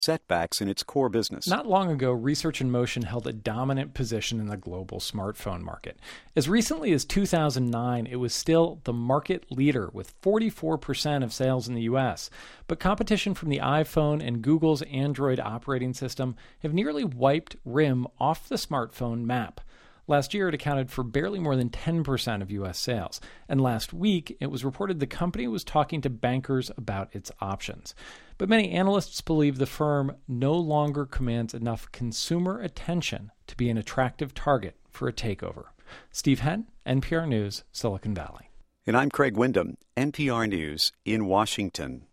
setbacks in its core business. Not long ago, Research in Motion held a dominant position in the global smartphone market. As recently as 2009, it was still the market leader with 44% of sales in the US. But competition from the iPhone and Google's Android operating system have nearly wiped RIM off the smartphone map. Last year, it accounted for barely more than 10% of U.S. sales. And last week, it was reported the company was talking to bankers about its options. But many analysts believe the firm no longer commands enough consumer attention to be an attractive target for a takeover. Steve Henn, NPR News, Silicon Valley. And I'm Craig Wyndham, NPR News in Washington.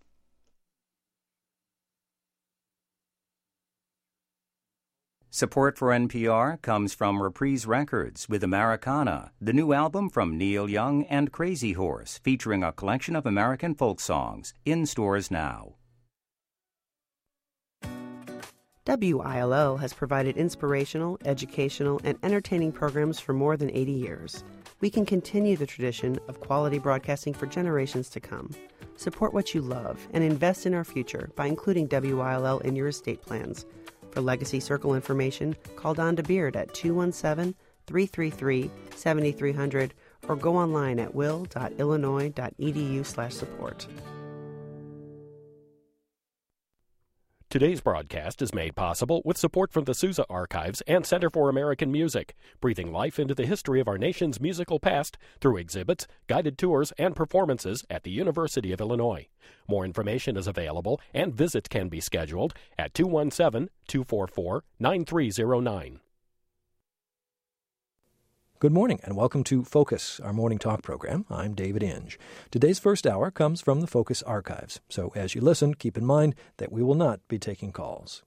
Support for NPR comes from Reprise Records with Americana, the new album from Neil Young and Crazy Horse, featuring a collection of American folk songs, in stores now. WILO has provided inspirational, educational, and entertaining programs for more than 80 years. We can continue the tradition of quality broadcasting for generations to come. Support what you love and invest in our future by including WILL in your estate plans. For Legacy Circle information, call Don DeBeard at 217-333-7300 or go online at will.illinois.edu/support. Today's broadcast is made possible with support from the Sousa Archives and Center for American Music, breathing life into the history of our nation's musical past through exhibits, guided tours, and performances at the University of Illinois. More information is available and visits can be scheduled at 217-244-9309. Good morning and welcome to Focus, our morning talk program. I'm David Inge. Today's first hour comes from the Focus Archives, so as you listen, keep in mind that we will not be taking calls.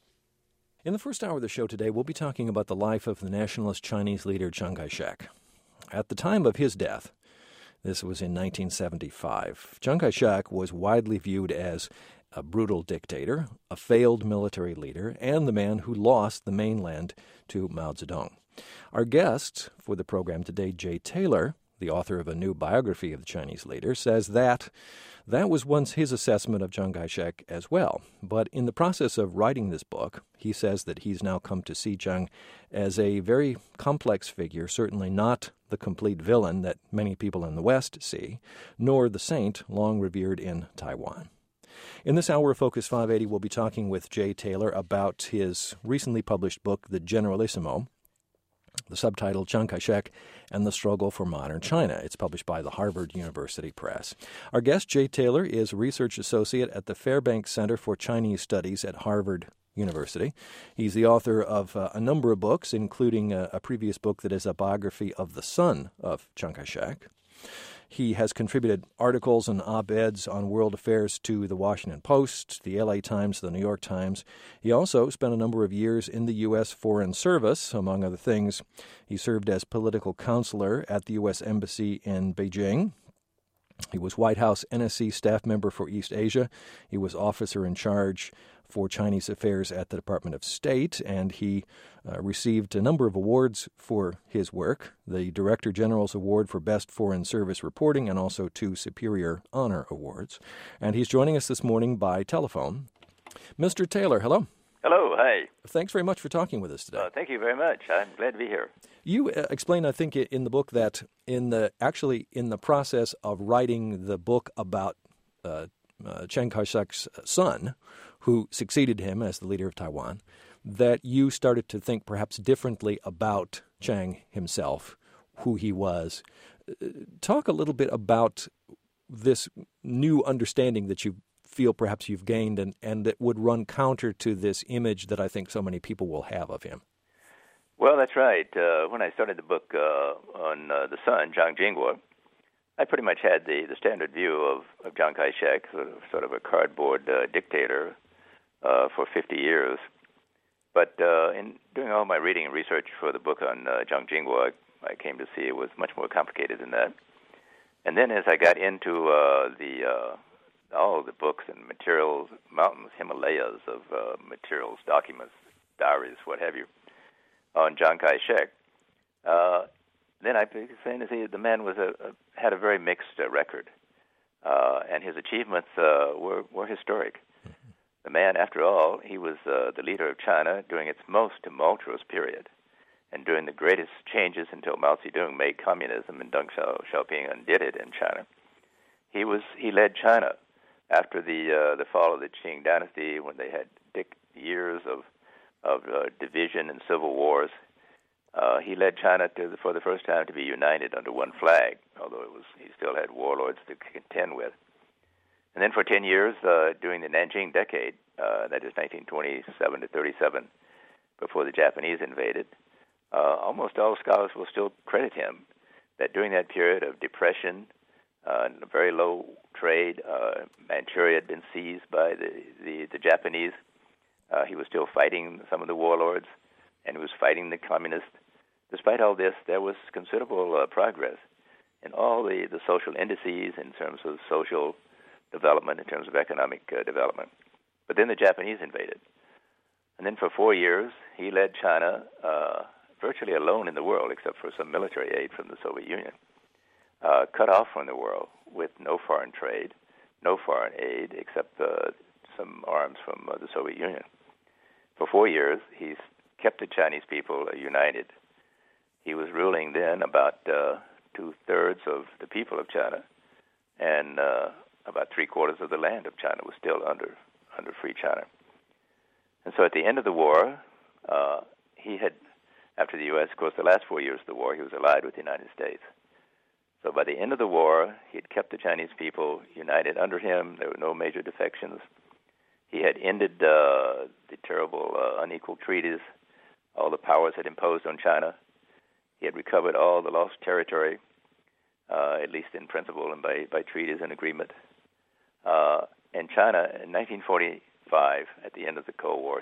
In the first hour of the show today, we'll be talking about the life of the nationalist Chinese leader Chiang Kai-shek. At the time of his death, this was in 1975, Chiang Kai-shek was widely viewed as a brutal dictator, a failed military leader, and the man who lost the mainland to Mao Zedong. Our guest for the program today, Jay Taylor, the author of a new biography of the Chinese leader, says that was once his assessment of Chiang Kai-shek as well. But in the process of writing this book, he says that he's now come to see Chiang as a very complex figure, certainly not the complete villain that many people in the West see, nor the saint long revered in Taiwan. In this hour of Focus 580, we'll be talking with Jay Taylor about his recently published book, The Generalissimo, the subtitle Chiang Kai-shek and the Struggle for Modern China. It's published by the Harvard University Press. Our guest, Jay Taylor, is a research associate at the Fairbanks Center for Chinese Studies at Harvard University. He's the author of a number of books, including a previous book that is a biography of the son of Chiang Kai-shek. He has contributed articles and op-eds on world affairs to the Washington Post, the LA Times, the New York Times. He also spent a number of years in the U.S. Foreign Service, among other things. He served as political counselor at the U.S. Embassy in Beijing. He was White House NSC staff member for East Asia. He was officer in charge for Chinese affairs at the Department of State, and he received a number of awards for his work, the Director General's Award for Best Foreign Service Reporting and also 2 Superior Honor Awards. And he's joining us this morning by telephone. Mr. Taylor, hello. Hello, hi. Thanks very much for talking with us today. Thank you very much. I'm glad to be here. You explain, I think, in the book that in the process of writing the book about Chiang Kai-shek's son, who succeeded him as the leader of Taiwan, that you started to think perhaps differently about Chiang himself, who he was. Talk a little bit about this new understanding that you feel perhaps you've gained and that would run counter to this image that I think so many people will have of him. Well, that's right. When I started the book on the son, Jiang Jingguo, I pretty much had the standard view of Chiang Kai-shek, sort of a cardboard dictator for 50 years. But in doing all my reading and research for the book on Jiang Jingguo, I came to see it was much more complicated than that. And then as I got into all the books and materials, mountains, Himalayas of materials, documents, diaries, what have you, on Chiang Kai-shek, then I began to see the man had a very mixed record, and his achievements were historic. The man, after all, he was the leader of China during its most tumultuous period, and during the greatest changes until Mao Zedong made communism and Deng Xiaoping undid it in China. He led China after the fall of the Qing dynasty, when they had years of division and civil wars. He led China for the first time to be united under one flag, although he still had warlords to contend with. And then for 10 years, during the Nanjing decade, that is 1927 to 37, before the Japanese invaded, almost all scholars will still credit him that during that period of depression, very low trade, Manchuria had been seized by the Japanese. He was still fighting some of the warlords, and he was fighting the communists. Despite all this, there was considerable progress in all the social indices in terms of social development, in terms of economic development. But then the Japanese invaded. And then for 4 years, he led China virtually alone in the world, except for some military aid from the Soviet Union, cut off from the world with no foreign trade, no foreign aid, except some arms from the Soviet Union. For 4 years, he's kept the Chinese people united. He was ruling then about 2/3 of the people of China, and about 3/4 of the land of China was still under free China. And so at the end of the war, he had, after the U.S., of course, the last 4 years of the war, he was allied with the United States. So by the end of the war, he had kept the Chinese people united under him. There were no major defections. He had ended the terrible unequal treaties all the powers had imposed on China. He had recovered all the lost territory, at least in principle and by treaties and agreement. And China, in 1945, at the end of the Cold War,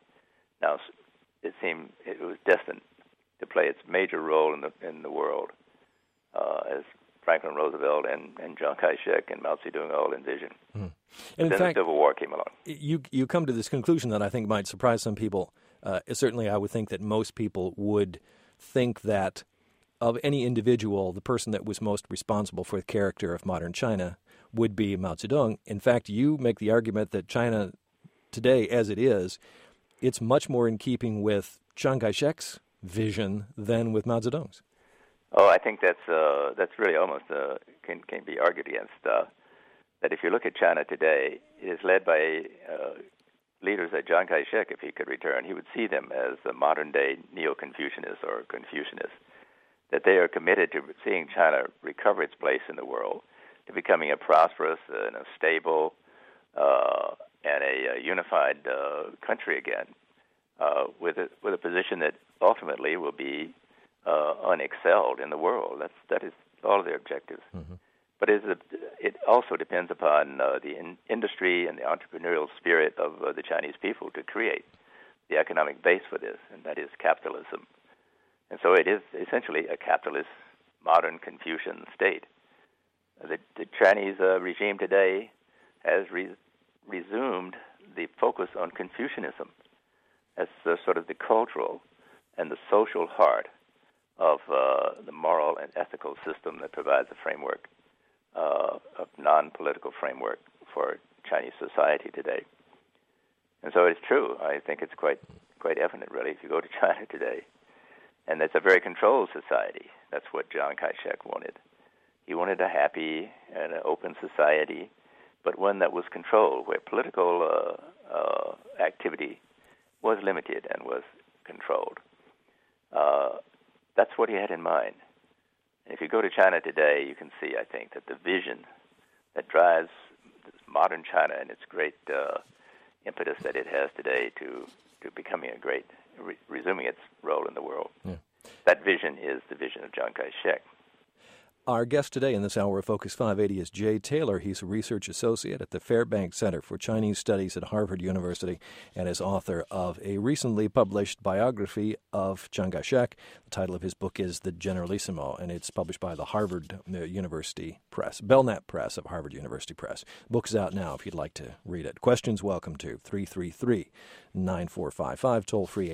it was destined to play its major role in the world, as Franklin Roosevelt and Chiang Kai-shek and Mao Zedong all envisioned. Mm. And then the Civil War came along. You come to this conclusion that I think might surprise some people. Certainly, I would think that most people would think that of any individual, the person that was most responsible for the character of modern China would be Mao Zedong. In fact, you make the argument that China today, as it is, it's much more in keeping with Chiang Kai-shek's vision than with Mao Zedong's. Oh, I think that's really almost can be argued against. That if you look at China today, it is led by leaders like Chiang Kai-shek. If he could return, he would see them as the modern-day Neo-Confucianists or Confucianists. That they are committed to seeing China recover its place in the world, to becoming a prosperous and a stable and a unified country again, with a position that ultimately will be unexcelled in the world. That is all of their objectives. Mm-hmm. But it also depends upon the industry and the entrepreneurial spirit of the Chinese people to create the economic base for this, and that is capitalism. And so it is essentially a capitalist, modern Confucian state. The Chinese regime today has resumed the focus on Confucianism as sort of the cultural and the social heart of the moral and ethical system that provides a framework, a non-political framework for Chinese society today. And so it's true. I think it's quite evident, really, if you go to China today. And it's a very controlled society. That's what Chiang Kai-shek wanted. He wanted a happy and an open society, but one that was controlled, where political activity was limited and was controlled. That's what he had in mind. And if you go to China today, you can see, I think, that the vision that drives modern China and its great impetus that it has today to becoming a great, resuming its role in the world. Yeah. That vision is the vision of Chiang Kai-shek. Our guest today in this hour of Focus 580 is Jay Taylor. He's a research associate at the Fairbanks Center for Chinese Studies at Harvard University and is author of a recently published biography of Chiang Kai-shek. The title of his book is The Generalissimo, and it's published by the Harvard University Press, Belknap Press of Harvard University Press. Book is out now if you'd like to read it. Questions welcome to 333-9455, toll-free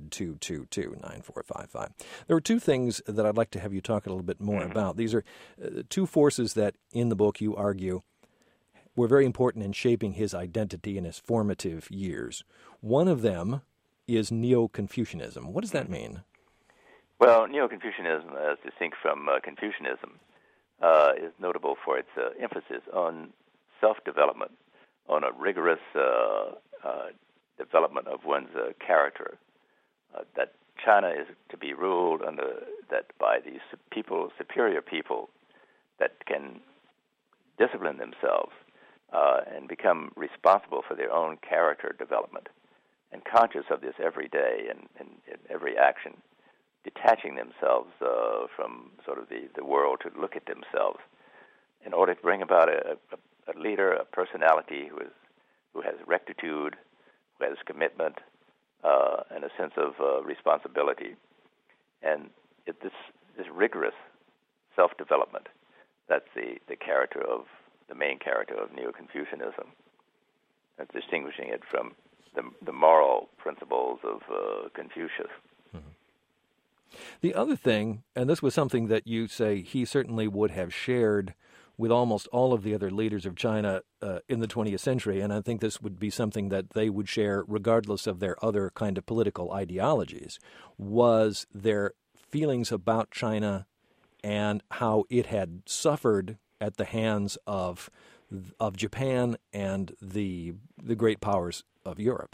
800-222-9455. There are two things that I'd like to have you talk a little bit more about. These are two forces that in the book you argue were very important in shaping his identity in his formative years. One of them is Neo-Confucianism. What does that mean? Well, Neo-Confucianism, as distinct from Confucianism, is notable for its emphasis on self-development, on a rigorous development of one's character, that China is to be ruled by these superior people that can discipline themselves and become responsible for their own character development, and conscious of this every day and in every action, detaching themselves from sort of the world to look at themselves in order to bring about a leader, a personality who has rectitude, who has commitment, and a sense of responsibility. And this rigorous self-development, that's the character of the main character of Neo-Confucianism. That's distinguishing it from the moral principles of Confucius. Mm-hmm. The other thing, and this was something that you say he certainly would have shared with almost all of the other leaders of China in the 20th century, and I think this would be something that they would share regardless of their other kind of political ideologies, was their feelings about China and how it had suffered at the hands of Japan and the great powers of Europe.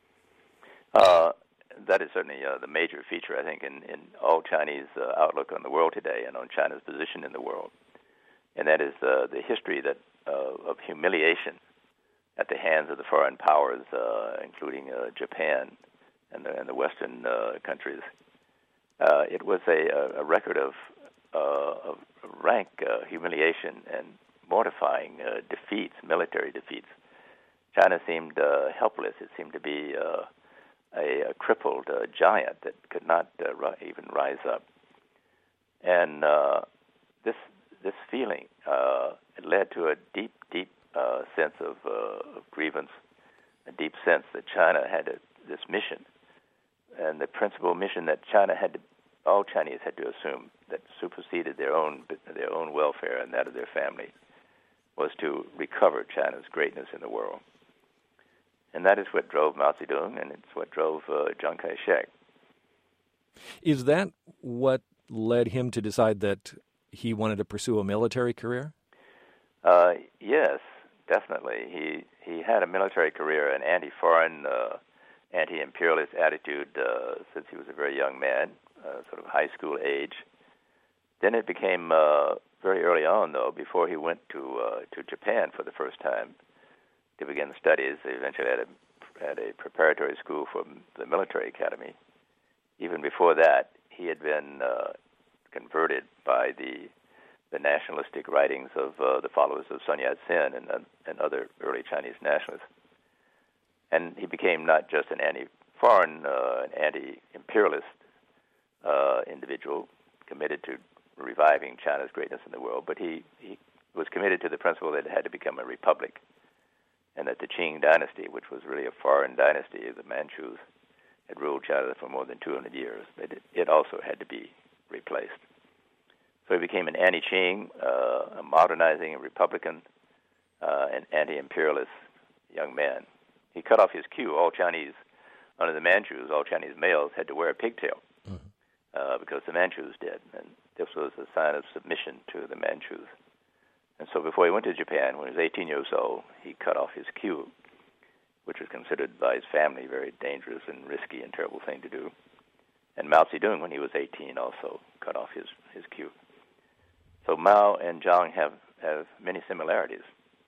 That is certainly the major feature, I think, in all Chinese outlook on the world today and on China's position in the world. And that is the history of humiliation at the hands of the foreign powers, including Japan and the Western countries. It was a record of rank humiliation and mortifying defeats, military defeats. China seemed helpless. It seemed to be a crippled giant that could not even rise up. And this feeling it led to a deep sense of grievance, a deep sense that China had this mission, and the principal mission that all Chinese had to assume, that superseded their own welfare and that of their family, was to recover China's greatness in the world. And that is what drove Mao Zedong, and it's what drove Chiang Kai-shek. Is that what led him to decide that he wanted to pursue a military career? Yes, definitely. He had a military career, an anti-foreign, anti-imperialist attitude since he was a very young man, sort of high school age. Then it became very early on, though, before he went to Japan for the first time to begin studies. He eventually had a preparatory school for the military academy. Even before that, he had been converted by the nationalistic writings of the followers of Sun Yat-sen and other early Chinese nationalists. And he became not just an anti-foreign, an anti-imperialist individual committed to reviving China's greatness in the world, but he was committed to the principle that it had to become a republic, and that the Qing dynasty, which was really a foreign dynasty, the Manchus, had ruled China for more than 200 years, that it also had to be replaced. So he became an anti-Qing, a modernizing, a Republican, an anti-imperialist young man. He cut off his queue. All Chinese, under the Manchus, all Chinese males had to wear a pigtail because the Manchus did, and this was a sign of submission to the Manchus. And so before he went to Japan, when he was 18 years old, he cut off his queue, which was considered by his family a very dangerous and risky and terrible thing to do. And Mao Zedong, when he was 18, also cut off his queue. So Mao and Chiang have many similarities.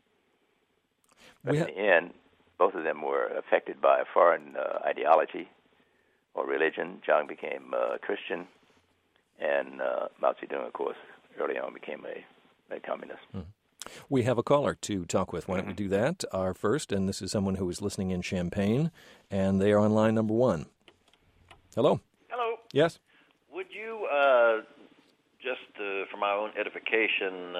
But in the end, both of them were affected by a foreign ideology or religion. Chiang became a Christian, and Mao Zedong, of course, early on became a communist. We have a caller to talk with. Why don't we do that? Our first, and this is someone who is listening in Champaign, and they are on line number 1. Hello. Hello. Yes? Would you, just for my own edification,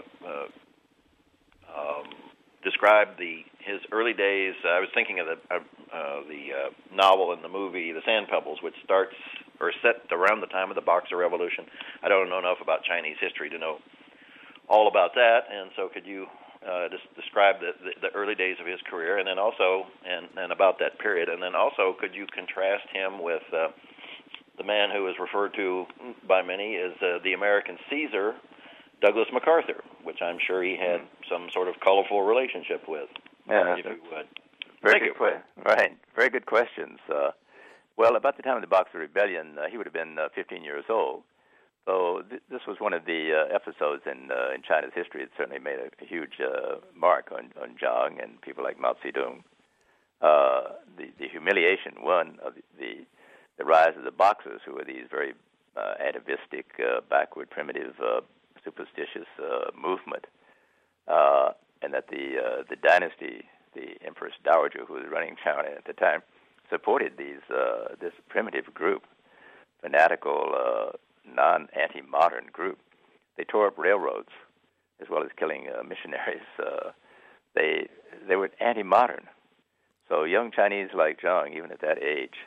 describe his early days? I was thinking of the novel and the movie, The Sand Pebbles, which starts or set around the time of the Boxer Revolution. I don't know enough about Chinese history to know all about that, and so could you describe the early days of his career, and then also and about that period, and then also could you contrast him with the man who is referred to by many as the American Caesar, Douglas MacArthur, which I'm sure he had some sort of colorful relationship with. Yeah, if you would. Right, very good questions. Well, about the time of the Boxer Rebellion, he would have been 15 years old. So this was one of the episodes in China's history. It certainly made a huge mark on Jiang and people like Mao Zedong. The humiliation, one of the rise of the Boxers, who were these very atavistic, backward, primitive, superstitious movement, and that the dynasty, the Empress Dowager, who was running China at the time, supported this primitive group, fanatical, non-anti-modern group. They tore up railroads as well as killing missionaries. They were anti-modern. So young Chinese like Jiang, even at that age,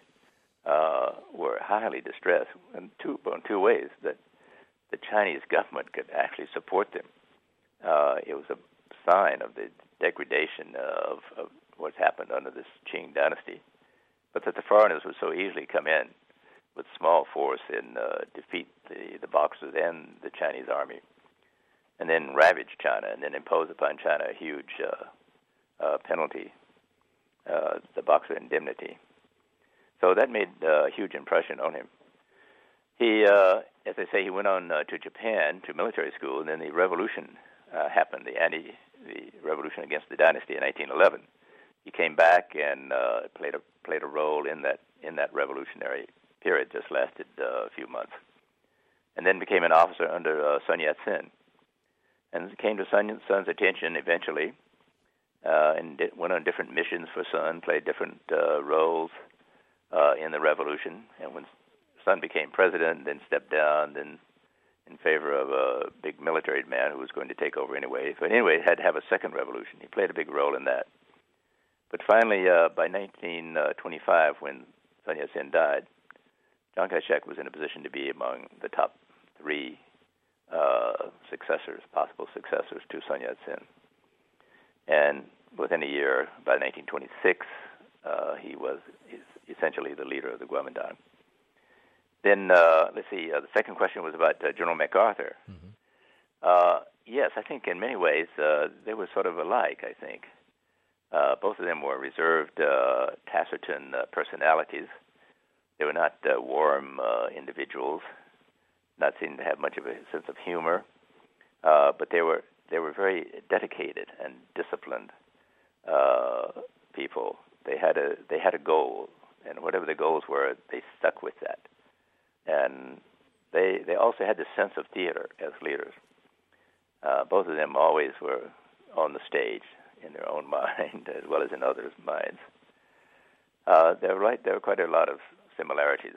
were highly distressed in two ways, that the Chinese government could actually support them. It was a sign of the degradation of what's happened under this Qing dynasty, but that the foreigners would so easily come in with small force and defeat the Boxers and the Chinese army, and then ravage China, and then impose upon China a huge penalty, the Boxer indemnity. So that made a huge impression on him. He, as I say, he went on to Japan, to military school, and then the revolution happened, the revolution against the dynasty in 1911. He came back and played a role in that revolutionary period. Just lasted a few months, and then became an officer under Sun Yat-sen. And it came to Sun's attention eventually, and went on different missions for Sun, played different roles in the revolution. And when Sun became president, then stepped down, then in favor of a big military man who was going to take over anyway. But anyway, had to have a second revolution. He played a big role in that. But finally, by 1925, when Sun Yat-sen died, Chiang Kai-shek was in a position to be among the top three possible successors to Sun Yat-sen. And within a year, by 1926, he was essentially the leader of the Kuomintang. Then, let's see, the second question was about General MacArthur. Mm-hmm. Yes, I think in many ways they were sort of alike, I think. Both of them were reserved, taciturn personalities. They were not warm individuals, not seen to have much of a sense of humor, but they were very dedicated and disciplined people. They had a goal, and whatever the goals were, they stuck with that. And they also had this sense of theater as leaders. Both of them always were on the stage in their own mind as well as in others' minds. They're right. There are quite a lot of similarities.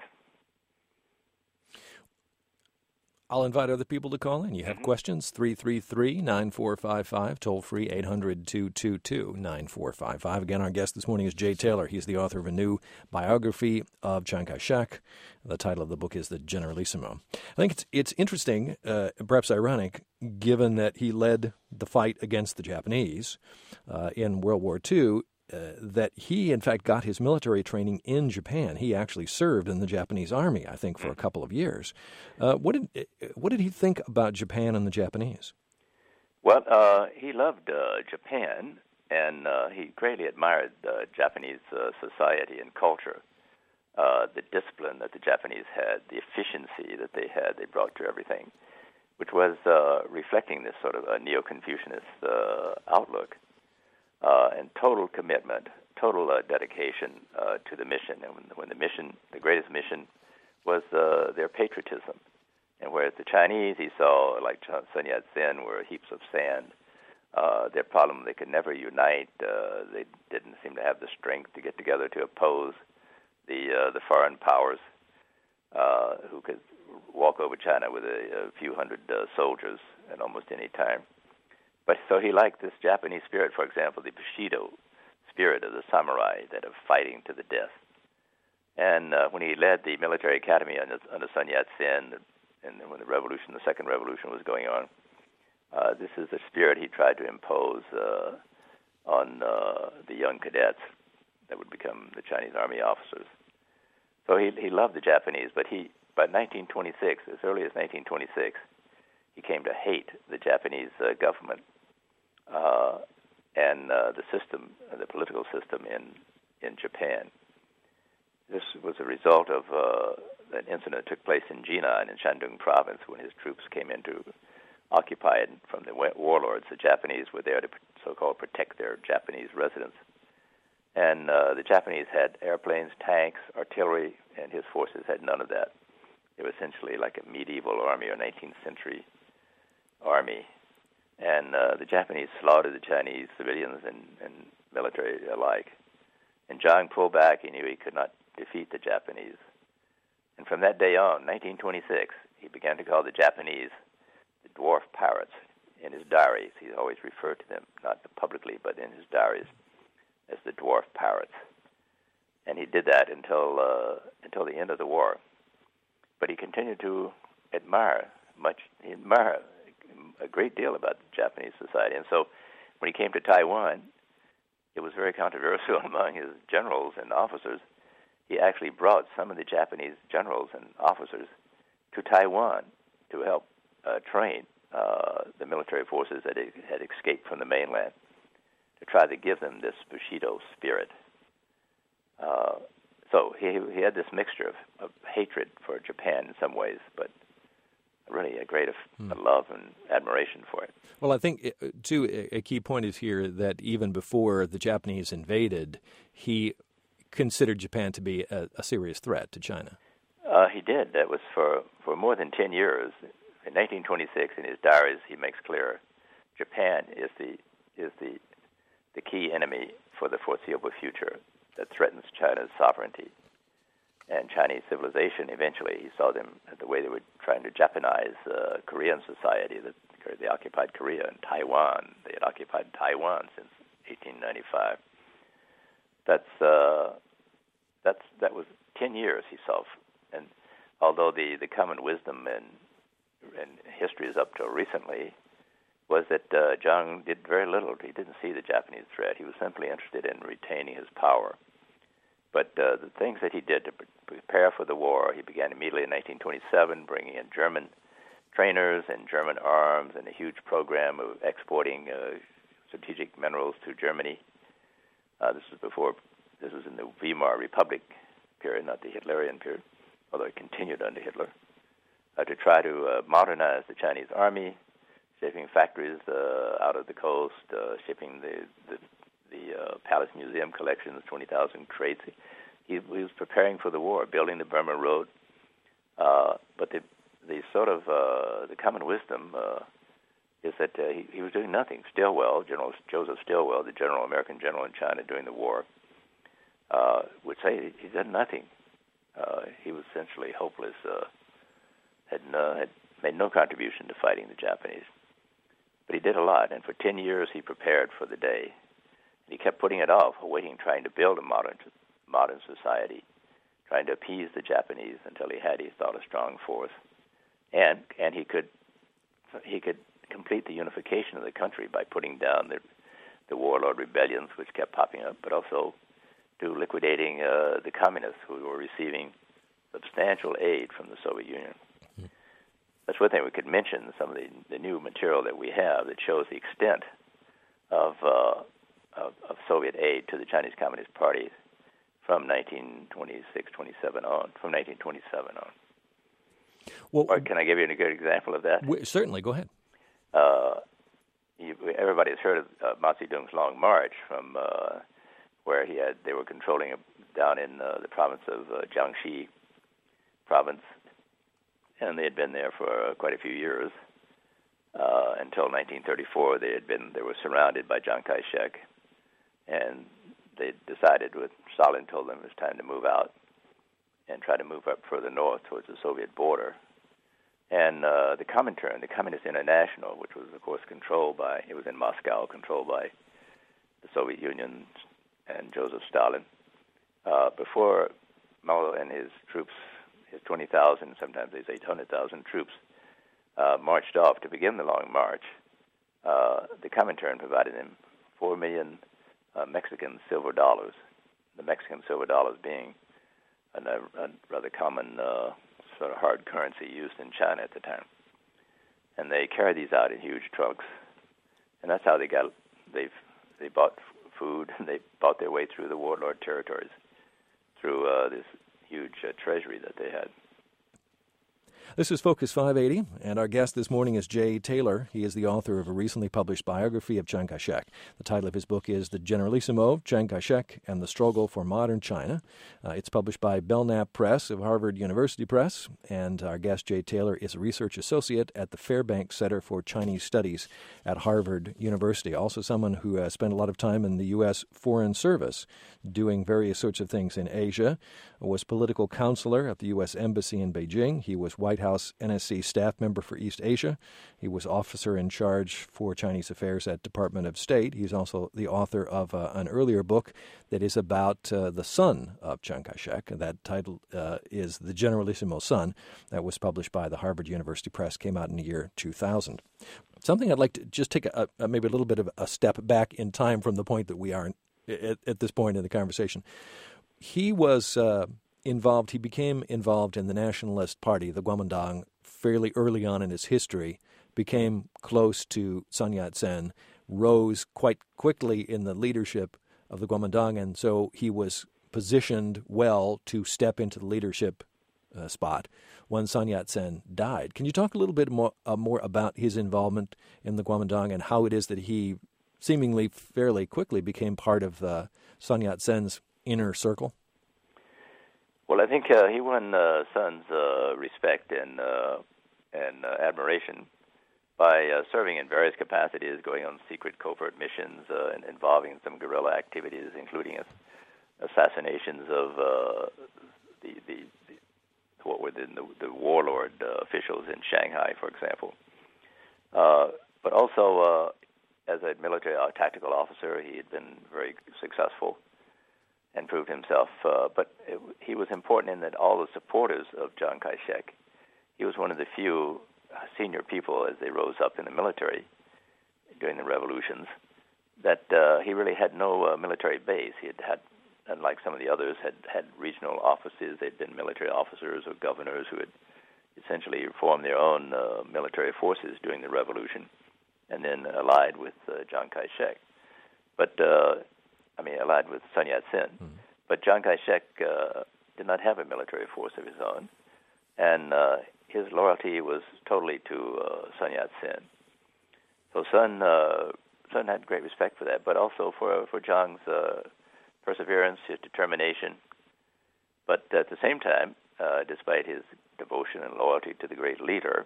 I'll invite other people to call in. You have questions, 333-9455, toll-free 800-222-9455. Again, our guest this morning is Jay Taylor. He's the author of a new biography of Chiang Kai-shek. The title of the book is The Generalissimo. I think it's interesting, perhaps ironic, given that he led the fight against the Japanese in World War II, that he, in fact, got his military training in Japan. He actually served in the Japanese army, I think, for a couple of years. What did he think about Japan and the Japanese? Well, he loved Japan, and he greatly admired Japanese society and culture, the discipline that the Japanese had, the efficiency that they had, they brought to everything, which was reflecting this sort of a Neo-Confucianist outlook. And total commitment, total dedication to the mission. And when the greatest mission was their patriotism. And whereas the Chinese, he saw, like Sun Yat-sen, were heaps of sand. Their problem, they could never unite. They didn't seem to have the strength to get together to oppose the foreign powers who could walk over China with a few hundred soldiers at almost any time. But so he liked this Japanese spirit, for example, the Bushido spirit of the samurai, that of fighting to the death. And when he led the military academy under Sun Yat-sen, and when the second revolution was going on, This is the spirit he tried to impose on the young cadets that would become the Chinese Army officers. So he loved the Japanese, but by 1926, as early as 1926, he came to hate the Japanese government and the system, the political system in Japan. This was a result of an incident that took place in Jinan in Shandong province when his troops came in to occupy it from the warlords. The Japanese were there to so-called protect their Japanese residents. And the Japanese had airplanes, tanks, artillery, and his forces had none of that. They were essentially like a medieval army or 19th century army. And the Japanese slaughtered the Chinese civilians and military alike. And Zhang pulled back. He knew he could not defeat the Japanese. And from that day on, 1926, he began to call the Japanese the dwarf pirates. In his diaries, he always referred to them, not publicly, but in his diaries, as the dwarf pirates. And he did that until the end of the war. But he continued to admire a great deal about the Japanese society. And so when he came to Taiwan, it was very controversial among his generals and officers. He actually brought some of the Japanese generals and officers to Taiwan to help train the military forces that had escaped from the mainland, to try to give them this Bushido spirit. So he had this mixture of hatred for Japan in some ways, but really a great love and admiration for it. Well, I think, too, a key point is here that even before the Japanese invaded, he considered Japan to be a serious threat to China. He did. That was for more than 10 years. In 1926, in his diaries, he makes clear Japan is the key enemy for the foreseeable future that threatens China's sovereignty and Chinese civilization. Eventually, he saw them the way they were trying to Japanize Korean society. They occupied Korea and Taiwan. They had occupied Taiwan since 1895. That was 10 years he saw. And although the common wisdom and history is up till recently was that Zhang did very little. He didn't see the Japanese threat. He was simply interested in retaining his power. But the things that he did to prepare for the war, he began immediately in 1927, bringing in German trainers and German arms and a huge program of exporting strategic minerals to Germany. This was in the Weimar Republic period, not the Hitlerian period, although it continued under Hitler, to try to modernize the Chinese army, shipping factories out of the coast, shipping the Palace Museum collections, 20,000 crates. He was preparing for the war, building the Burma Road. But the sort of the common wisdom is that he was doing nothing. Stilwell, General Joseph Stilwell, the American general in China during the war, would say he did nothing. He was essentially hopeless. Had made no contribution to fighting the Japanese. But he did a lot, and for 10 years he prepared for the day. And he kept putting it off, trying to build a modern society, trying to appease the Japanese until he thought, a strong force. And he could complete the unification of the country by putting down the warlord rebellions which kept popping up, but also to liquidating the communists who were receiving substantial aid from the Soviet Union. That's one thing we could mention, some of the new material that we have that shows the extent of Soviet aid to the Chinese Communist Party from 1927 on. Well, or can I give you a good example of that? Certainly, go ahead. Everybody has heard of Mao Zedong's Long March from where they were controlling down in the province of Jiangxi province, and they had been there for quite a few years until 1934. They were surrounded by Chiang Kai-shek, and they decided, Stalin told them it was time to move out and try to move up further north towards the Soviet border. And the Comintern, the Communist International, which was, of course, it was in Moscow, controlled by the Soviet Union and Joseph Stalin. Before Mao and his troops, his 20,000, sometimes they say 800,000 troops, marched off to begin the Long March, the Comintern provided him 4 million Mexican silver dollars, the Mexican silver dollars being a rather common sort of hard currency used in China at the time. And they carried these out in huge trunks, and that's how they bought food, and they bought their way through the warlord territories through this huge treasury that they had. This is Focus 580, and our guest this morning is Jay Taylor. He is the author of a recently published biography of Chiang Kai-shek. The title of his book is The Generalissimo, Chiang Kai-shek and the Struggle for Modern China. It's published by Belknap Press of Harvard University Press, and our guest, Jay Taylor, is a research associate at the Fairbanks Center for Chinese Studies at Harvard University. Also someone who spent a lot of time in the U.S. Foreign Service doing various sorts of things in Asia, was political counselor at the U.S. Embassy in Beijing. He was White House NSC staff member for East Asia. He was officer in charge for Chinese affairs at Department of State. He's also the author of an earlier book that is about the son of Chiang Kai-shek. That title is The Generalissimo Son. That was published by the Harvard University Press, came out in the year 2000. Something I'd like to just take maybe a little bit of a step back in time from the point that we are at this point in the conversation. He was involved. He became involved in the Nationalist Party, the Kuomintang, fairly early on in his history, became close to Sun Yat-sen, rose quite quickly in the leadership of the Kuomintang, and so he was positioned well to step into the leadership spot when Sun Yat-sen died. Can you talk a little bit more about his involvement in the Kuomintang and how it is that he seemingly fairly quickly became part of Sun Yat-sen's inner circle? Well, I think he won Sun's respect and admiration by serving in various capacities, going on secret covert missions and involving in some guerrilla activities, including assassinations of what were the warlord officials in Shanghai, for example. But also, as a military tactical officer, he had been very successful and proved himself. But he was important in that all the supporters of Chiang Kai-shek, he was one of the few senior people as they rose up in the military during the revolutions, that he really had no military base. He had, unlike some of the others, had regional offices. They'd been military officers or governors who had essentially formed their own military forces during the revolution and then allied with Chiang Kai-shek. But allied with Sun Yat-sen. But Chiang Kai-shek did not have a military force of his own, and his loyalty was totally to Sun Yat-sen. So Sun had great respect for that, but also for Chiang's perseverance, his determination. But at the same time, despite his devotion and loyalty to the great leader,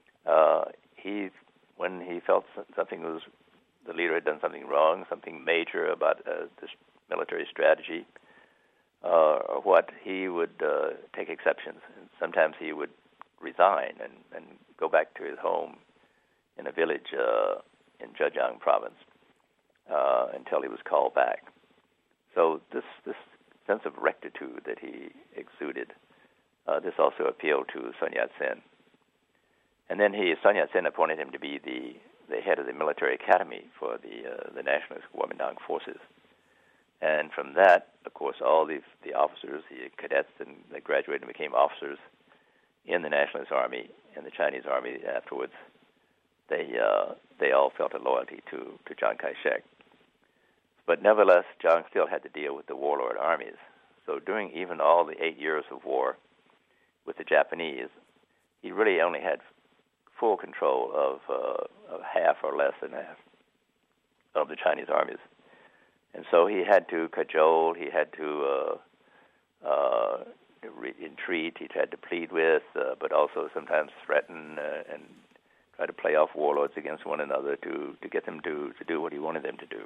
when he felt the leader had done something wrong, something major about this military strategy, or what, he would take exceptions. And sometimes he would resign and go back to his home in a village in Zhejiang province until he was called back. So this sense of rectitude that he exuded, this also appealed to Sun Yat-sen. And then Sun Yat-sen appointed him to be the head of the military academy for the Nationalist Kuomintang forces. And from that, of course, all the officers, the cadets, and they graduated and became officers in the Nationalist Army and the Chinese Army afterwards. They all felt a loyalty to Chiang Kai-shek. But nevertheless, Chiang still had to deal with the warlord armies. So during even all the 8 years of war with the Japanese, he really only had full control of half or less than half of the Chinese armies. And so he had to cajole, he had to entreat, he had to plead with, but also sometimes threaten and try to play off warlords against one another to get them to do what he wanted them to do.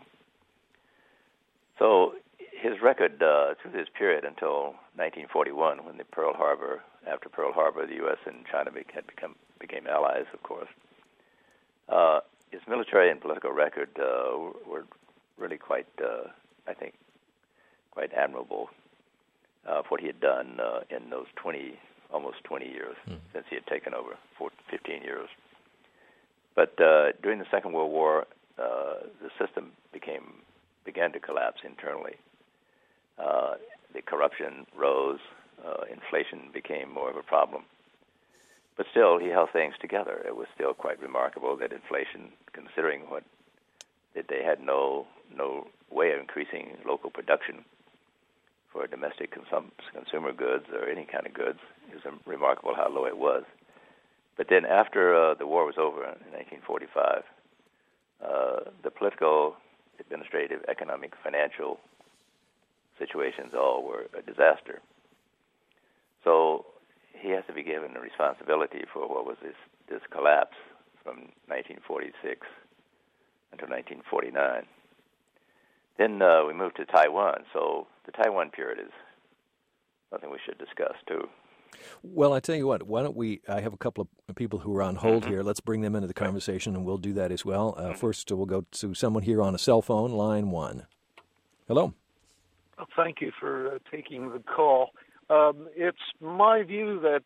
So his record through this period until 1941, when after Pearl Harbor, the U.S. and China became allies, of course. His military and political record were really quite, I think, quite admirable for what he had done in those almost 20 years since he had taken over, 15 years. But during the Second World War, the system began to collapse internally. The corruption rose, inflation became more of a problem. But still, he held things together. It was still quite remarkable that inflation, considering that they had no way of increasing local production for domestic consumer goods or any kind of goods, it was remarkable how low it was. But then after the war was over in 1945, the political, administrative, economic, financial situations all were a disaster. So he has to be given the responsibility for what was this collapse from 1946 until 1949. Then we moved to Taiwan. So the Taiwan period is something we should discuss too. Well, I tell you what, why don't I have a couple of people who are on hold here. Let's bring them into the conversation, and we'll do that as well. First, we'll go to someone here on a cell phone, line 1. Hello. Well, thank you for taking the call. It's my view that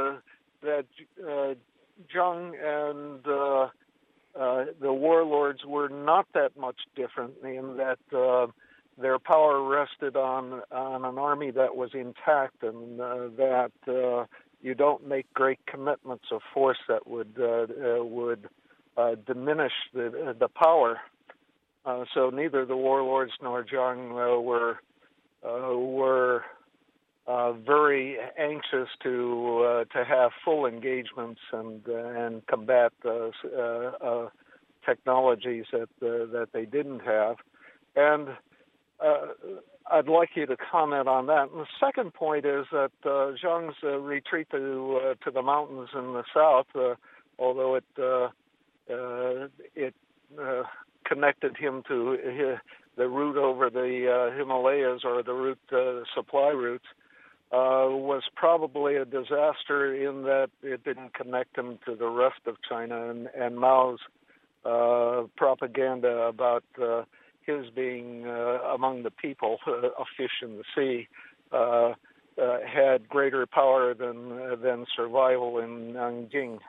Zheng and the warlords were not that much different in that their power rested on an army that was intact, and that you don't make great commitments of force that would diminish the power. So neither the warlords nor Zheng were very anxious to have full engagements and combat technologies that they didn't have. And I'd like you to comment on that. And the second point is that Zheng's retreat to the mountains in the south, although it connected him to the route over the Himalayas or the route supply routes, was probably a disaster in that it didn't connect him to the rest of China, and Mao's propaganda about his being among the people, a fish in the sea, had greater power than survival in Nanjing.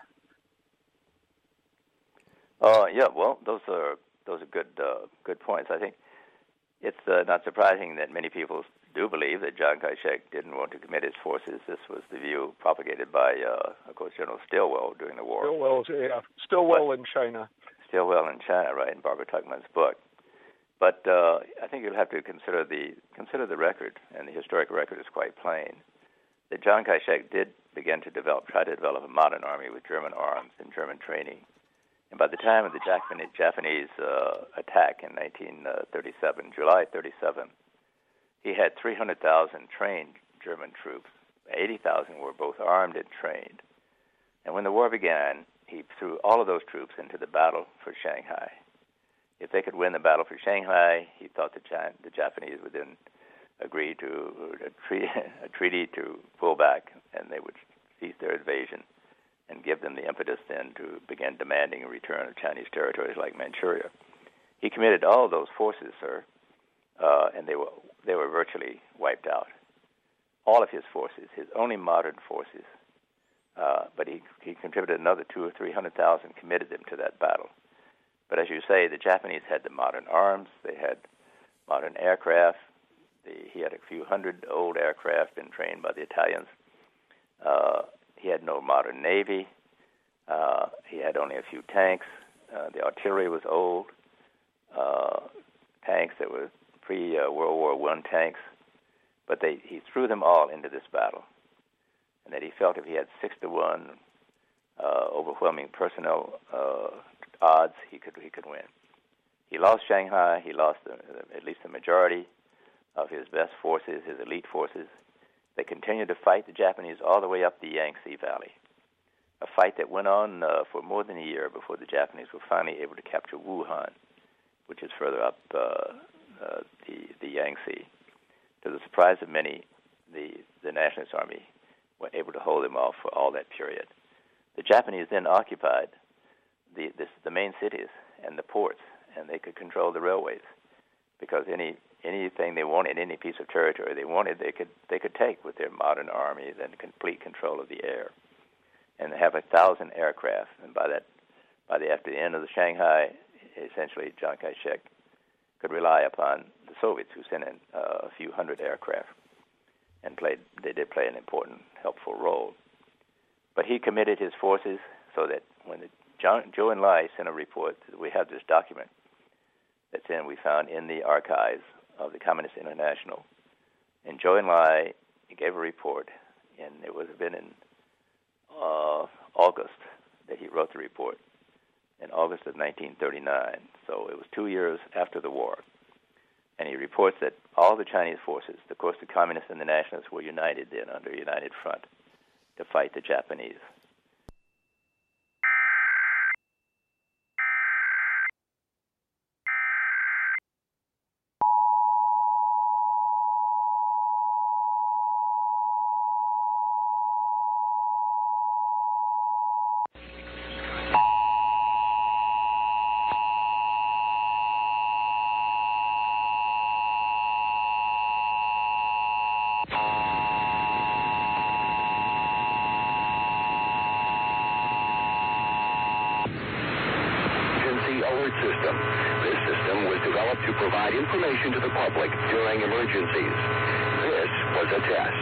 Yeah, well, those are good points. I think it's not surprising that many people do believe that Chiang Kai-shek didn't want to commit his forces. This was the view propagated by, of course, General Stilwell during the war. Stilwell in China. Stilwell in China, right, in Barbara Tuchman's book. But I think you'll have to consider the record, and the historic record is quite plain, that Chiang Kai-shek did begin to try to develop a modern army with German arms and German training. And by the time of the Japanese attack in 1937, July 37, he had 300,000 trained German troops. 80,000 were both armed and trained. And when the war began, he threw all of those troops into the battle for Shanghai. If they could win the battle for Shanghai, he thought the Japanese would then agree to a treaty to pull back, and they would cease their invasion and give them the impetus then to begin demanding a return of Chinese territories like Manchuria. He committed all of those forces, sir, and they were virtually wiped out. All of his forces, his only modern forces, but he contributed another 200,000 or 300,000, committed them to that battle. But as you say, the Japanese had the modern arms, they had modern aircraft. He had a few hundred old aircraft been trained by the Italians. He had no modern navy. He had only a few tanks. The artillery was old. Tanks that were pre-World War I tanks. But he threw them all into this battle. And that he felt if he had 6-1 overwhelming personnel odds, he could win. He lost Shanghai. He lost at least the majority of his best forces, his elite forces. They continued to fight the Japanese all the way up the Yangtze Valley, a fight that went on for more than a year before the Japanese were finally able to capture Wuhan, which is further up the Yangtze. To the surprise of many, the Nationalist Army were able to hold them off for all that period. The Japanese then occupied the main cities and the ports, and they could control the railways, because anything they wanted, any piece of territory they wanted, they could take with their modern armies and complete control of the air, and have 1,000 aircraft. And by after the end of the Shanghai, essentially Chiang Kai-shek could rely upon the Soviets, who sent in a few hundred aircraft, and they did play an important, helpful role. But he committed his forces so that when Zhou Enlai sent a report, we have this document we found in the archives of the Communist International, and Zhou Enlai gave a report, and it would have been in August that he wrote the report, in August of 1939. So it was 2 years after the war. And he reports that all the Chinese forces, of course the Communists and the Nationalists, were united then under a united front to fight the Japanese. To provide information to the public during emergencies. This was a test.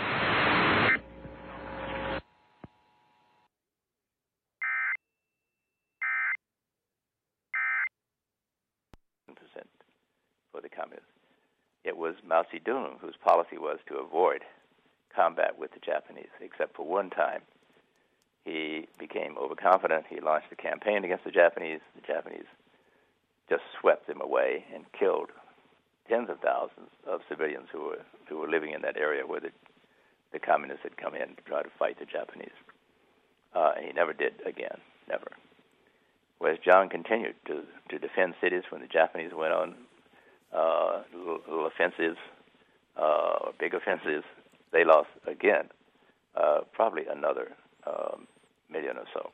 For the communists. It was Mao Zedong whose policy was to avoid combat with the Japanese, except for one time. He became overconfident. He launched a campaign against the Japanese. The Japanese just swept them away and killed tens of thousands of civilians who were living in that area where the communists had come in to try to fight the Japanese. And he never did again, never. Whereas Zhang continued to defend cities when the Japanese went on little offensives, big offensives. They lost again, probably another million or so.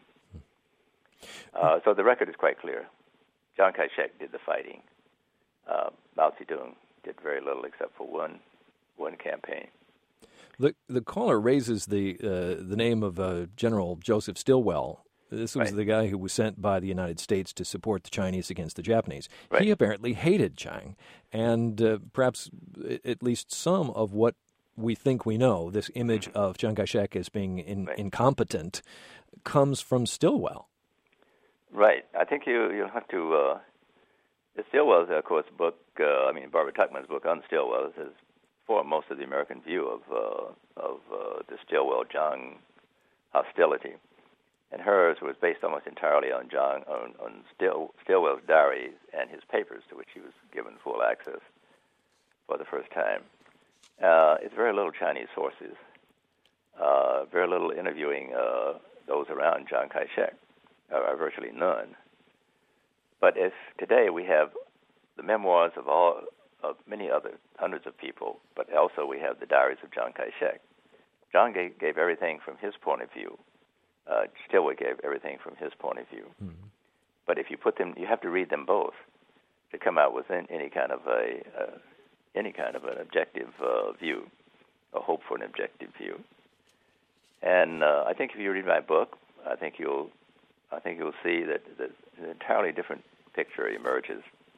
So the record is quite clear. Chiang Kai-shek did the fighting. Mao Zedong did very little except for one campaign. The caller raises the name of General Joseph Stilwell. This was the guy who was sent by the United States to support the Chinese against the Japanese. Right. He apparently hated Chiang, and perhaps at least some of what we think we know, this image of Chiang Kai-shek as being incompetent, comes from Stilwell. Right. I think you'll have to. Stilwell's, of course, book. Barbara Tuchman's book on Stilwell is for most of the American view of the Stilwell-Zhang hostility, and hers was based almost entirely on Stilwell's diaries and his papers, to which he was given full access for the first time. It's very little Chinese sources, very little interviewing those around Chiang Kai-shek. Virtually none. But if today we have the memoirs of many other hundreds of people, but also we have the diaries of Chiang Kai-shek. Zhang gave everything from his point of view. Stilwell gave everything from his point of view. Mm-hmm. But if you put them, you have to read them both to come out with any kind of an objective view, or hope for an objective view. And I think if you read my book, I think you'll see that an entirely different picture emerges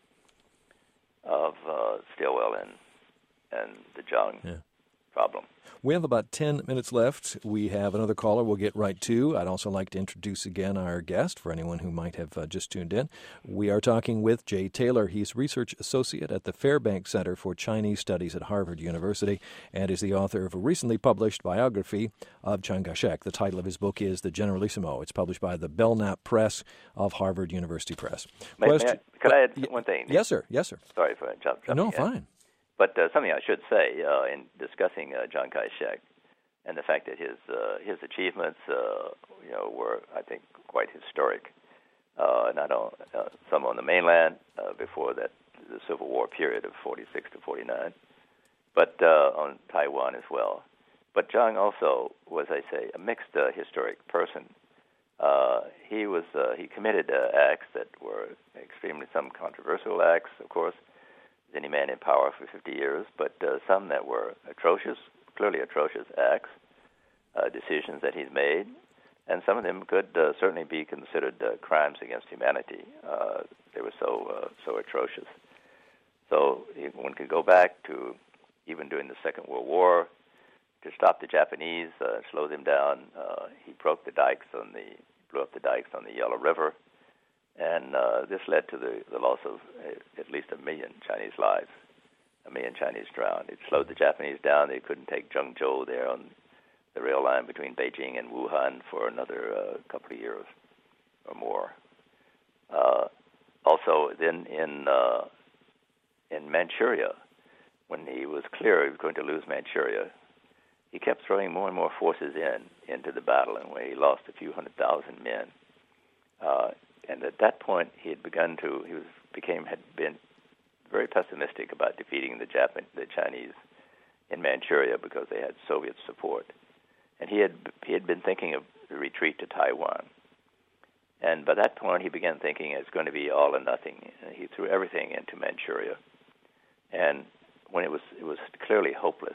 of Stilwell and the Zhang problem. We have about 10 minutes left. We have another caller we'll get right to. I'd also like to introduce again our guest for anyone who might have just tuned in. We are talking with Jay Taylor. He's Research Associate at the Fairbanks Center for Chinese Studies at Harvard University and is the author of a recently published biography of Chiang Kai-shek. The title of his book is The Generalissimo. It's published by the Belknap Press of Harvard University Press. Could I add one thing? Yes, sir. Sorry for jumping No, in. Fine. But something I should say in discussing Chiang Kai-shek and the fact that his achievements, were, I think, quite historic. Not on some on the mainland before the Civil War period of 46 to 49, but on Taiwan as well. But Zhang also was, I say, a mixed historic person. He committed acts that were extremely some controversial acts, of course. Any man in power for 50 years, but some that were atrocious, clearly atrocious acts, decisions that he's made, and some of them could certainly be considered crimes against humanity. They were so atrocious. So one could go back to even during the Second World War to stop the Japanese, slow them down. He blew up the dikes on the Yellow River, and this led to the loss of at least 1 million Chinese lives. 1 million Chinese drowned. It slowed the Japanese down. They couldn't take Zhengzhou there on the rail line between Beijing and Wuhan for another couple of years or more. Also, then in Manchuria, when he was clear he was going to lose Manchuria, he kept throwing more and more forces into the battle, and where he lost a few 100,000 men. And at that point, had been very pessimistic about defeating the Chinese in Manchuria because they had Soviet support, and he had been thinking of the retreat to Taiwan. And by that point, he began thinking it's going to be all or nothing. He threw everything into Manchuria, and when it was clearly hopeless.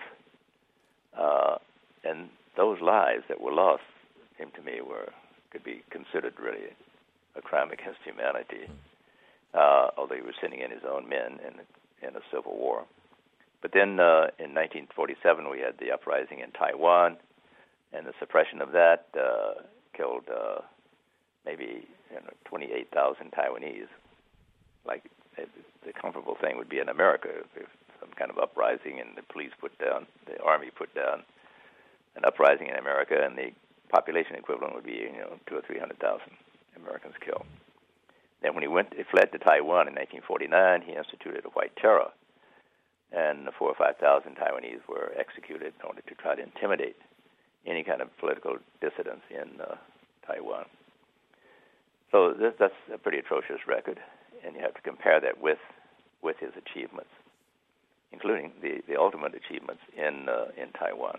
And those lives that were lost, seemed to me, could be considered really a crime against humanity, although he was sending in his own men in a civil war. But then in 1947, we had the uprising in Taiwan, and the suppression of that killed maybe 28,000 Taiwanese. Like the comparable thing would be in America if some kind of uprising and the army put down an uprising in America, and the population equivalent would be 200,000 or 300,000 Americans killed. Then when he fled to Taiwan in 1949, he instituted a White Terror, and 4,000 or 5,000 Taiwanese were executed in order to try to intimidate any kind of political dissidents in Taiwan. So that's a pretty atrocious record, and you have to compare that with his achievements, including the ultimate achievements in Taiwan.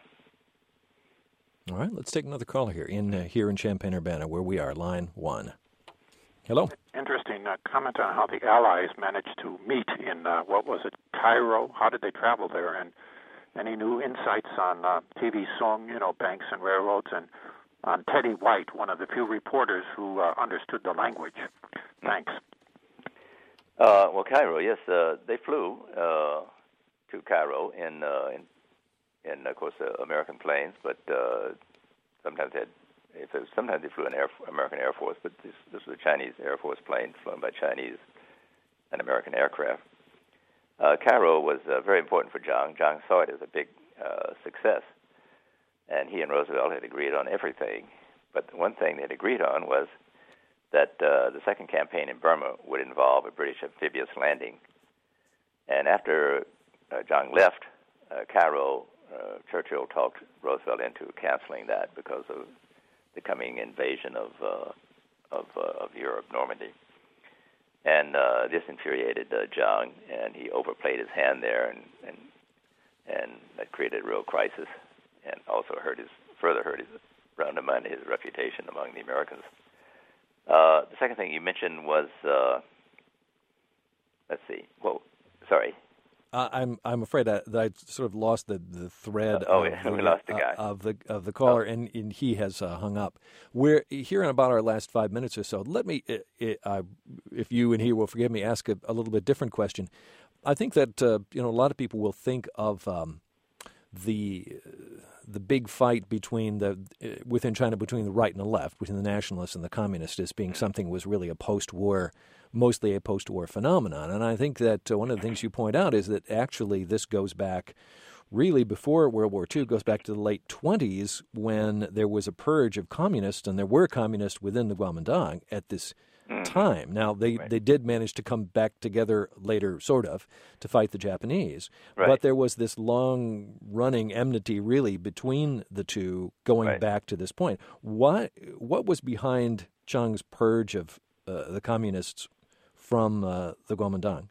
All right, let's take another caller here in Champaign-Urbana, where we are, line 1. Hello. Interesting comment on how the Allies managed to meet in, Cairo? How did they travel there? And any new insights on TV Song, banks and railroads, and on Teddy White, one of the few reporters who understood the language? Thanks. Well, Cairo, yes, they flew to Cairo in of course, American planes, but sometimes they flew in American Air Force, but this was a Chinese Air Force plane flown by Chinese and American aircraft. Cairo was very important for Chiang. Chiang saw it as a big success, and he and Roosevelt had agreed on everything. But the one thing they had agreed on was that the second campaign in Burma would involve a British amphibious landing. And after Chiang left Cairo, Churchill talked Roosevelt into canceling that because of the coming invasion of Europe, Normandy. And this infuriated Chiang, and he overplayed his hand there, and that created a real crisis, and also undermined his reputation among the Americans. The second thing you mentioned was, I'm afraid that I sort of lost the thread. We lost the guy of the caller, and he has hung up. We're here in about our last 5 minutes or so. Let me, if you and he will forgive me, ask a little bit different question. I think that a lot of people will think of the big fight within China between the right and the left, between the nationalists and the communists, as being something was really mostly a post-war phenomenon. And I think that one of the things you point out is that actually this goes back really before World War II, goes back to the late 20s when there was a purge of communists, and there were communists within the Kuomintang at this time. Now, they did manage to come back together later, sort of, to fight the Japanese. Right. But there was this long-running enmity, really, between the two going back to this point. What was behind Chiang's purge of the communists from the Kuomintang?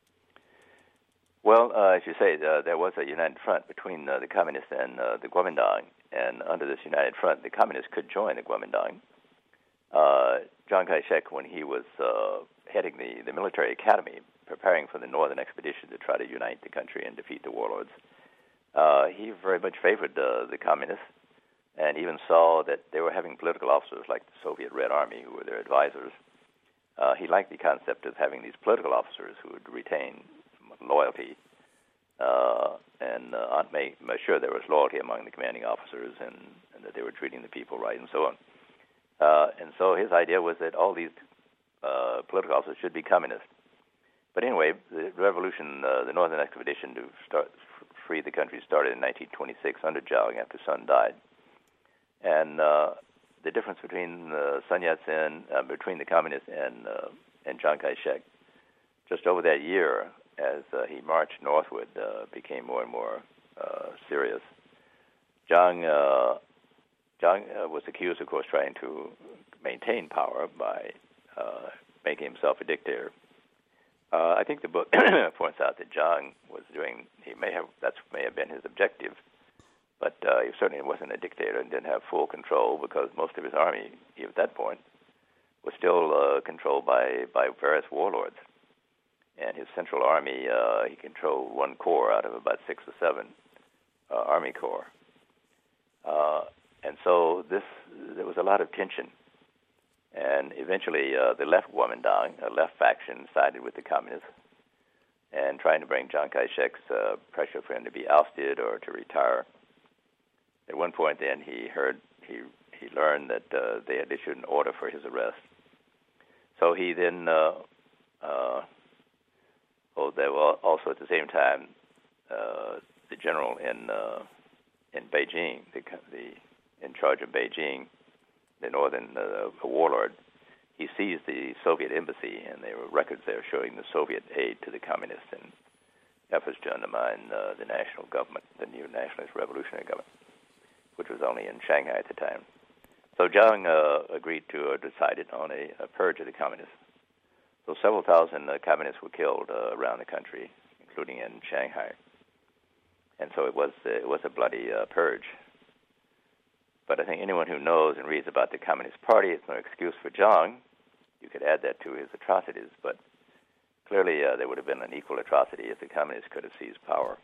Well, as you say, there was a united front between the communists and the Kuomintang, and under this united front, the communists could join the Kuomintang. Chiang Kai-shek, when he was heading the military academy, preparing for the Northern Expedition to try to unite the country and defeat the warlords, he very much favored the communists, and even saw that they were having political officers like the Soviet Red Army who were their advisors. He liked the concept of having these political officers who would retain loyalty and make sure there was loyalty among the commanding officers and that they were treating the people right and so on. And so his idea was that all these political officers should be communist. But anyway, the revolution, the Northern Expedition to free the country started in 1926 under Jiang after Sun died. And the difference between Sun Yat-sen, between the communists and Chiang Kai-shek, just over that year, as he marched northward, became more and more serious. Jiang was accused, of course, trying to maintain power by making himself a dictator. I think the book points out that Jiang was doing. That may have been his objective, but he certainly wasn't a dictator and didn't have full control because most of his army, at that point, was still controlled by various warlords. And his central army, he controlled one corps out of about 6 or 7 army corps. And so there was a lot of tension. And eventually the left Kuomintang, a left faction, sided with the communists and trying to bring Chiang Kai-shek's pressure for him to be ousted or to retire. At one point then he learned that they had issued an order for his arrest. So he then, there were also at the same time the general in Beijing, in charge of Beijing, the northern warlord, he seized the Soviet embassy, and there were records there showing the Soviet aid to the communists and efforts to undermine the national government, the new nationalist revolutionary government, which was only in Shanghai at the time. So Jiang agreed to or decided on a purge of the communists. So several thousand communists were killed around the country, including in Shanghai. And so it was a bloody purge. But I think anyone who knows and reads about the Communist Party, it's no excuse for Jiang. You could add that to his atrocities, but clearly there would have been an equal atrocity if the communists could have seized power,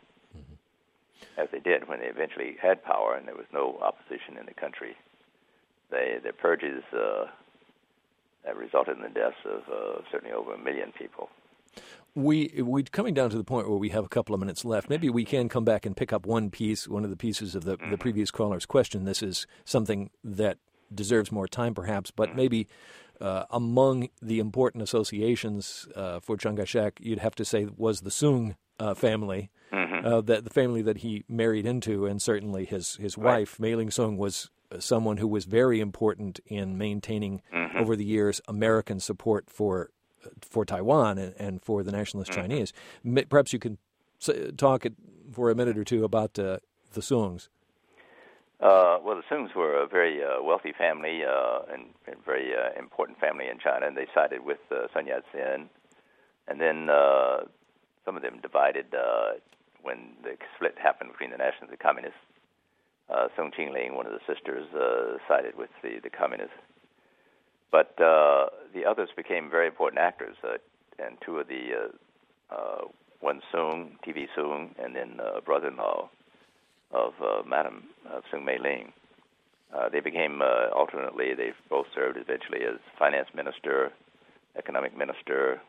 as they did when they eventually had power and there was no opposition in the country. The purges resulted in the deaths of certainly over 1 million people. We're coming down to the point where we have a couple of minutes left. Maybe we can come back and pick up one of the pieces of the previous caller's question. This is something that deserves more time, perhaps, but maybe among the important associations for Chiang Kai-shek, you'd have to say was the Soong family, that the family that he married into, and certainly his wife, Mei Ling Soong, was someone who was very important in maintaining over the years American support for Taiwan and for the nationalist Chinese. Perhaps you can talk for a minute or two about the Soongs. Well, the Soongs were a very wealthy family and very important family in China, and they sided with Sun Yat-sen. And then some of them divided when the split happened between the nationalists and the communists. Soong Ching-ling, one of the sisters, sided with the communists. But the others became very important actors, and two of the, one Soong, TV Soong, and then brother-in-law of Madam Soong Mei-ling. They became, alternately, they both served eventually as finance minister, economic minister,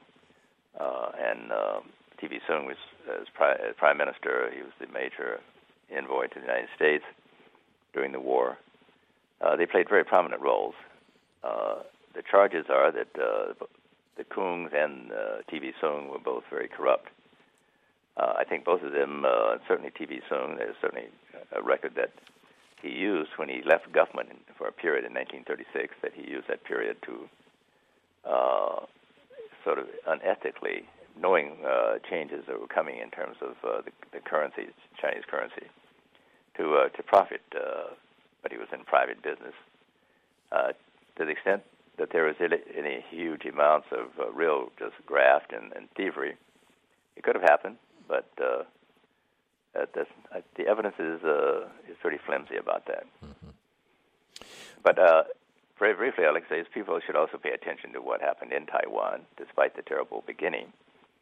and TV Soong was as prime minister. He was the major envoy to the United States during the war. They played very prominent roles. The charges are that the Koongs and TV Soong were both very corrupt. I think both of them, certainly TV Soong, there's certainly a record that he used when he left government for a period in 1936, that he used that period to sort of unethically, knowing changes that were coming in terms of the currency, Chinese currency, to profit, but he was in private business. To the extent that there was any huge amounts of real just graft and thievery, it could have happened, but the evidence is pretty flimsy about that. But very briefly, I'd like to say people should also pay attention to what happened in Taiwan, despite the terrible beginning,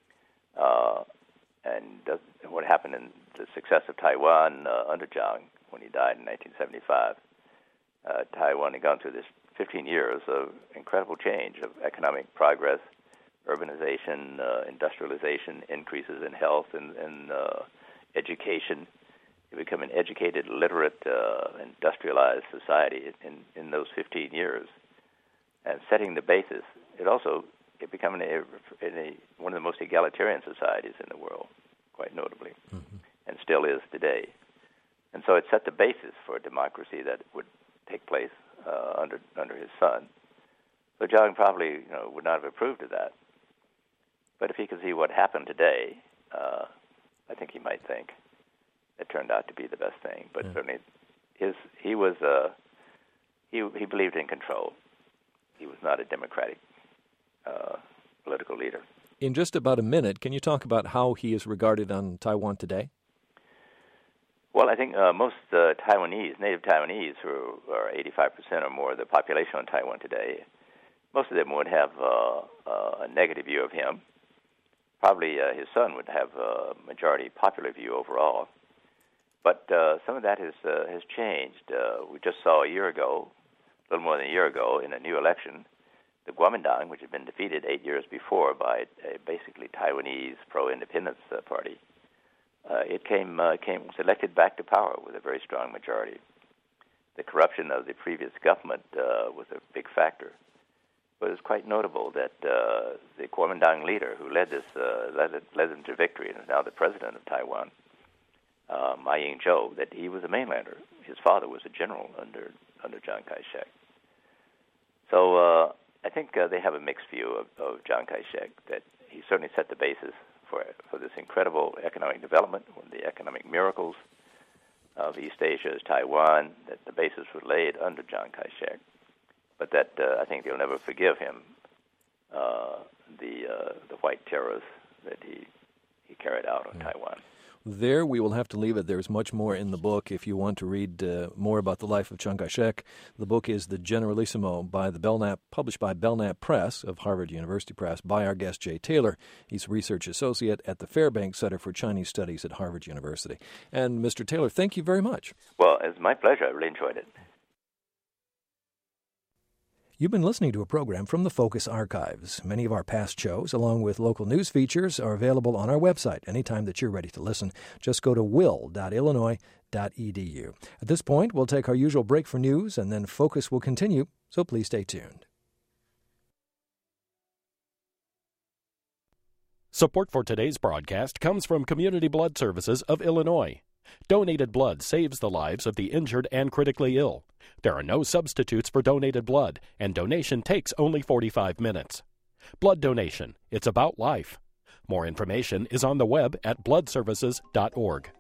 and what happened in the success of Taiwan under Jiang when he died in 1975. Taiwan had gone through this 15 years of incredible change, of economic progress, urbanization, industrialization, increases in health and education. It became an educated, literate, industrialized society in those 15 years. And setting the basis, it became one of the most egalitarian societies in the world, quite notably, and still is today. And so it set the basis for a democracy that would take place under his son. So Zhang probably would not have approved of that. But if he could see what happened today, I think he might think it turned out to be the best thing. But certainly, he believed in control. He was not a democratic political leader. In just about a minute, can you talk about how he is regarded on Taiwan today? Well, I think most Taiwanese, native Taiwanese, who are 85% or more of the population on Taiwan today, most of them would have a negative view of him. Probably his son would have a majority popular view overall. But some of that has changed. We just saw a little more than a year ago, in a new election, the Kuomintang, which had been defeated 8 years before by a basically Taiwanese pro-independence party, was elected back to power with a very strong majority. The corruption of the previous government was a big factor. But it's quite notable that the Kuomintang leader who led them to victory and is now the president of Taiwan, Ma Ying-jeou, that he was a mainlander. His father was a general under Chiang Kai-shek. So I think they have a mixed view of Chiang Kai-shek, that he certainly set the basis for this incredible economic development, one of the economic miracles of East Asia is Taiwan, that the basis was laid under Chiang Kai-shek. But that I think they'll never forgive him the white terrors that he carried out on Taiwan. There we will have to leave it. There's much more in the book. If you want to read more about the life of Chiang Kai-shek, the book is The Generalissimo by the Belknap, published by Belknap Press of Harvard University Press, by our guest Jay Taylor. He's a research associate at the Fairbanks Center for Chinese Studies at Harvard University. And Mr. Taylor, thank you very much. Well, it's my pleasure. I really enjoyed it. You've been listening to a program from the Focus Archives. Many of our past shows, along with local news features, are available on our website anytime that you're ready to listen. Just go to will.illinois.edu. At this point, we'll take our usual break for news, and then Focus will continue, so please stay tuned. Support for today's broadcast comes from Community Blood Services of Illinois. Donated blood saves the lives of the injured and critically ill. There are no substitutes for donated blood, and donation takes only 45 minutes. Blood donation, it's about life. More information is on the web at bloodservices.org.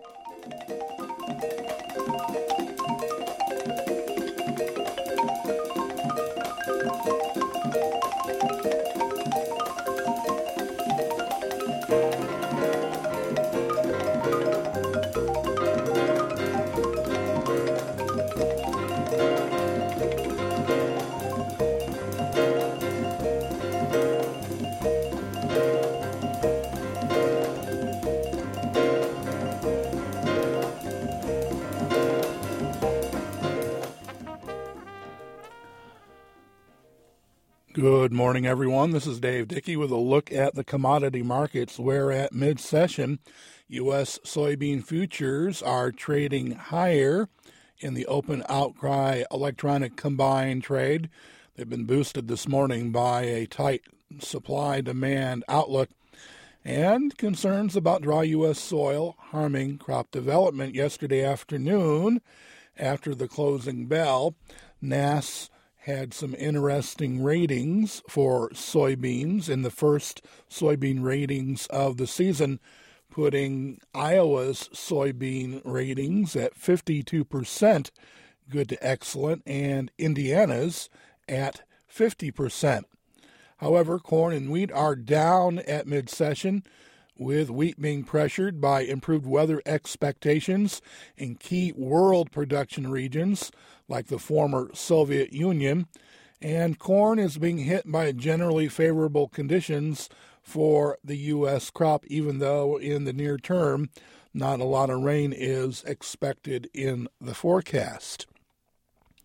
Good morning, everyone. This is Dave Dickey with a look at the commodity markets, where at mid-session, U.S. soybean futures are trading higher in the open outcry electronic combined trade. They've been boosted this morning by a tight supply-demand outlook and concerns about dry U.S. soil harming crop development. Yesterday afternoon, after the closing bell, NASS had some interesting ratings for soybeans in the first soybean ratings of the season, putting Iowa's soybean ratings at 52%, good to excellent, and Indiana's at 50%. However, corn and wheat are down at mid-session, with wheat being pressured by improved weather expectations in key world production regions like the former Soviet Union, and corn is being hit by generally favorable conditions for the U.S. crop, even though in the near term not a lot of rain is expected in the forecast.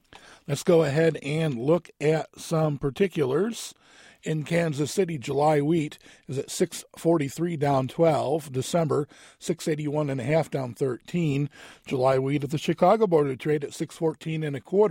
Let's go ahead and look at some particulars. In Kansas City, July wheat is at $6.43 down 12. December, $6.81 1/2 down 13. July wheat at the Chicago Board of Trade at $6.14 1/4